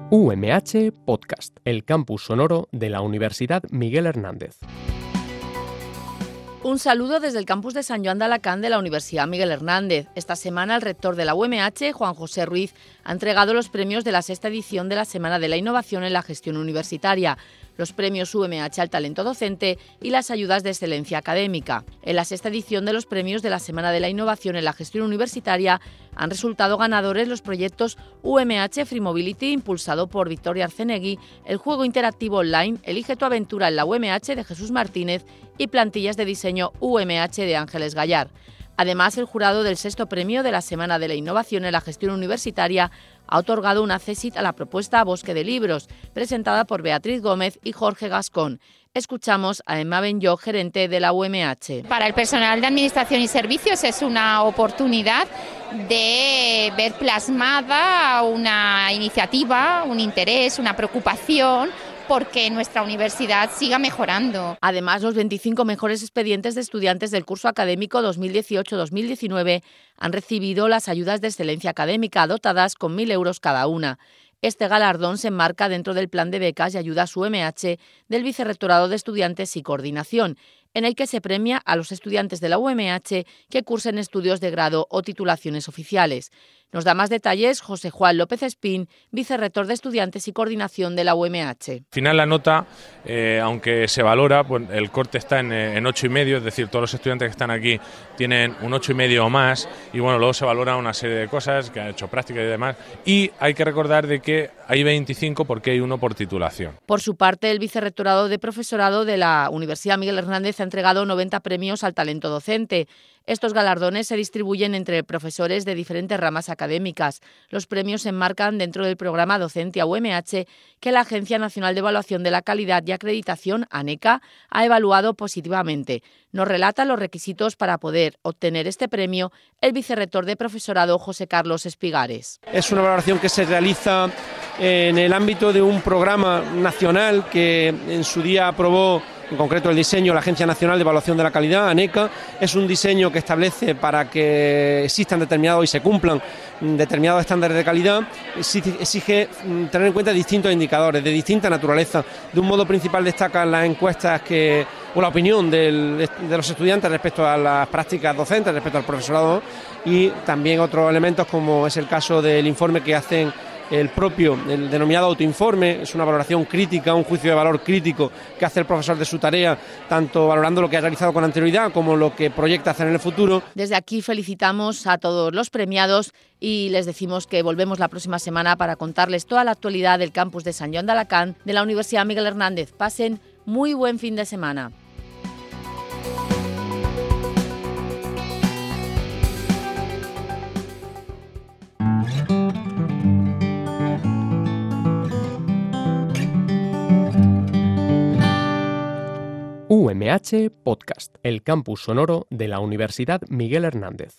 UMH Podcast, el campus sonoro de la Universidad Miguel Hernández. Un saludo desde el campus de San Joan de Alacant de la Universidad Miguel Hernández. Esta semana el rector de la UMH, Juan José Ruiz, ha entregado los premios de la sexta edición de la Semana de la Innovación en la Gestión Universitaria, los premios UMH al talento docente y las ayudas de excelencia académica. En la sexta edición de los premios de la Semana de la Innovación en la Gestión Universitaria han resultado ganadores los proyectos UMH Free Mobility, impulsado por Victoria Arcenegui, el juego interactivo online Elige tu aventura en la UMH de Jesús Martínez y plantillas de diseño UMH de Ángeles Gallar. Además, el jurado del sexto premio de la Semana de la Innovación en la Gestión Universitaria ha otorgado un accésit a la propuesta Bosque de Libros, presentada por Beatriz Gómez y Jorge Gascón. Escuchamos a Emma Benlloch, gerente de la UMH. Para el personal de Administración y Servicios es una oportunidad de ver plasmada una iniciativa, un interés, una preocupación porque nuestra universidad siga mejorando. Además, los 25 mejores expedientes de estudiantes del curso académico 2018-2019 han recibido las ayudas de excelencia académica dotadas con 1.000 euros cada una. Este galardón se enmarca dentro del plan de becas y ayudas UMH del Vicerrectorado de Estudiantes y Coordinación, en el que se premia a los estudiantes de la UMH que cursen estudios de grado o titulaciones oficiales. Nos da más detalles José Juan López Espín, vicerrector de Estudiantes y Coordinación de la UMH. Al final la nota, aunque se valora, pues el corte está en 8,5, es decir, todos los estudiantes que están aquí tienen un 8,5 o más, y bueno, luego se valora una serie de cosas que han hecho práctica y demás, y hay que recordar de que hay 25 porque hay uno por titulación. Por su parte, el Vicerrectorado de Profesorado de la Universidad Miguel Hernández ha entregado 90 premios al talento docente. Estos galardones se distribuyen entre profesores de diferentes ramas académicas. Los premios se enmarcan dentro del programa Docencia UMH que la Agencia Nacional de Evaluación de la Calidad y Acreditación, ANECA, ha evaluado positivamente. Nos relata los requisitos para poder obtener este premio el vicerrector de profesorado, José Carlos Espigares. Es una valoración que se realiza en el ámbito de un programa nacional que en su día aprobó, en concreto el diseño, la Agencia Nacional de Evaluación de la Calidad, ANECA. Es un diseño que establece para que existan determinados y se cumplan determinados estándares de calidad, exige tener en cuenta distintos indicadores de distinta naturaleza. De un modo principal destacan las encuestas o la opinión de los estudiantes respecto a las prácticas docentes, respecto al profesorado, y también otros elementos como es el caso del informe que hacen el denominado autoinforme. Es una valoración crítica, un juicio de valor crítico que hace el profesor de su tarea, tanto valorando lo que ha realizado con anterioridad como lo que proyecta hacer en el futuro. Desde aquí felicitamos a todos los premiados y les decimos que volvemos la próxima semana para contarles toda la actualidad del campus de San Joan de Alacant de la Universidad Miguel Hernández. Pasen muy buen fin de semana. UMH Podcast, el campus sonoro de la Universidad Miguel Hernández.